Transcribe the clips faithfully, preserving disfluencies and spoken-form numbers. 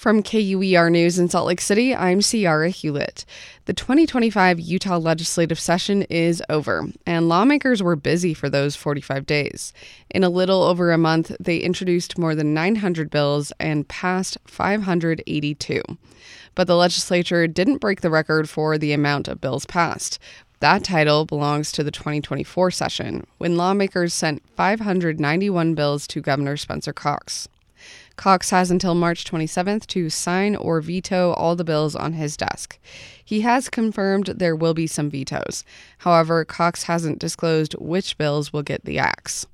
From K U E R News in Salt Lake City, I'm Ciara Hewlett. The twenty twenty-five Utah legislative session is over, and lawmakers were busy for those forty-five days. In a little over a month, they introduced more than nine hundred bills and passed five hundred eighty-two. But the legislature didn't break the record for the amount of bills passed. That title belongs to the twenty twenty-four session, when lawmakers sent five hundred ninety-one bills to Governor Spencer Cox. Cox has until March twenty-seventh to sign or veto all the bills on his desk. He has confirmed there will be some vetoes. However, Cox hasn't disclosed which bills will get the axe.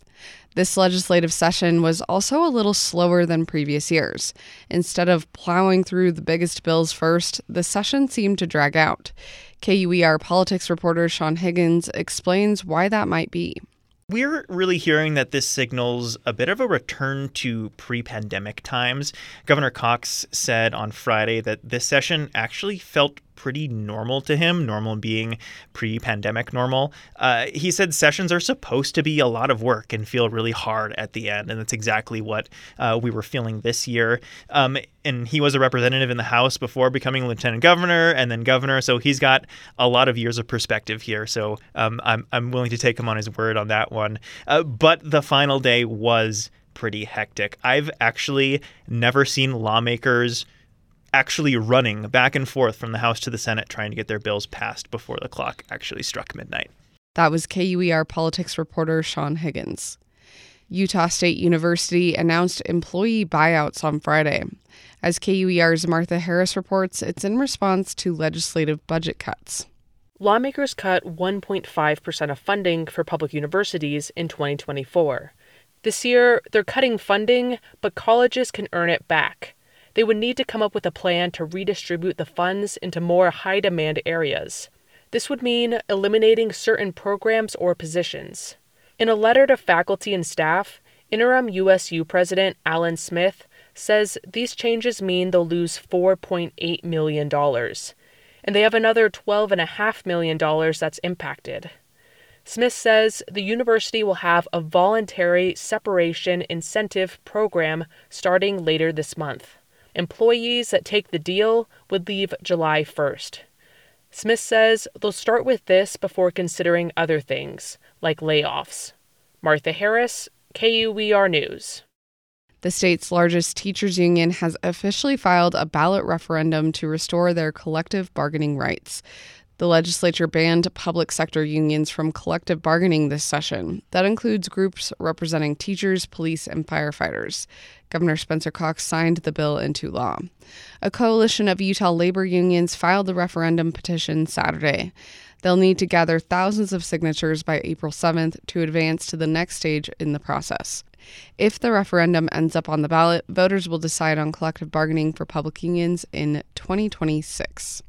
This legislative session was also a little slower than previous years. Instead of plowing through the biggest bills first, the session seemed to drag out. K U E R politics reporter Sean Higgins explains why that might be. We're really hearing that this signals a bit of a return to pre-pandemic times. Governor Cox said on Friday that this session actually felt pretty normal to him, normal being pre-pandemic normal. Uh, he said sessions are supposed to be a lot of work and feel really hard at the end, and that's exactly what uh, we were feeling this year. Um, and he was a representative in the House before becoming lieutenant governor and then governor, so he's got a lot of years of perspective here. So um, I'm I'm willing to take him on his word on that one. Uh, but the final day was pretty hectic. I've actually never seen lawmakers actually running back and forth from the House to the Senate trying to get their bills passed before the clock actually struck midnight. That was K U E R politics reporter Sean Higgins. Utah State University announced employee buyouts on Friday. As K U E R's Martha Harris reports, it's in response to legislative budget cuts. Lawmakers cut one point five percent of funding for public universities in twenty twenty-four. This year, they're cutting funding, but colleges can earn it back. They would need to come up with a plan to redistribute the funds into more high-demand areas. This would mean eliminating certain programs or positions. In a letter to faculty and staff, interim U S U President Alan Smith says these changes mean they'll lose four point eight million dollars, and they have another twelve point five million dollars that's impacted. Smith says the university will have a voluntary separation incentive program starting later this month. Employees that take the deal would leave July first. Smith says they'll start with this before considering other things, like layoffs. Martha Harris, K U E R News. The state's largest teachers union has officially filed a ballot referendum to restore their collective bargaining rights. The legislature banned public sector unions from collective bargaining this session. That includes groups representing teachers, police, and firefighters. Governor Spencer Cox signed the bill into law. A coalition of Utah labor unions filed the referendum petition Saturday. They'll need to gather thousands of signatures by April seventh to advance to the next stage in the process. If the referendum ends up on the ballot, voters will decide on collective bargaining for public unions in twenty twenty-six.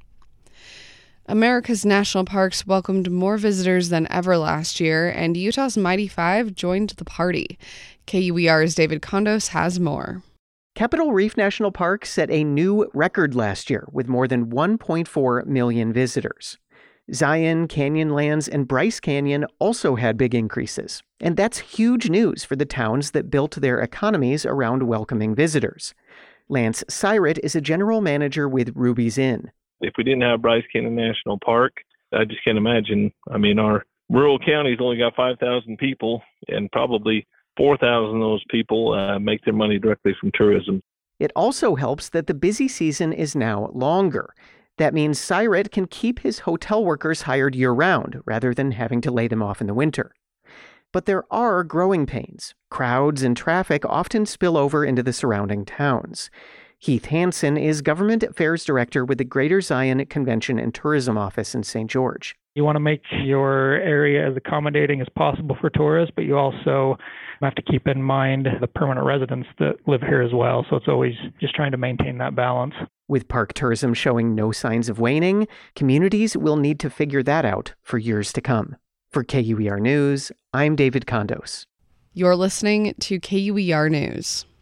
America's national parks welcomed more visitors than ever last year, and Utah's Mighty Five joined the party. K U E R's David Condos has more. Capitol Reef National Park set a new record last year with more than one point four million visitors. Zion, Canyonlands, and Bryce Canyon also had big increases, and that's huge news for the towns that built their economies around welcoming visitors. Lance Syrett is a general manager with Ruby's Inn. If we didn't have Bryce Canyon National Park, I just can't imagine. I mean, our rural county's only got five thousand people, and probably four thousand of those people uh, make their money directly from tourism. It also helps that the busy season is now longer. That means Syrett can keep his hotel workers hired year-round, rather than having to lay them off in the winter. But there are growing pains. Crowds and traffic often spill over into the surrounding towns. Heath Hansen is Government Affairs Director with the Greater Zion Convention and Tourism Office in Saint George. You want to make your area as accommodating as possible for tourists, but you also have to keep in mind the permanent residents that live here as well. So it's always just trying to maintain that balance. With park tourism showing no signs of waning, communities will need to figure that out for years to come. For K U E R News, I'm David Condos. You're listening to K U E R News.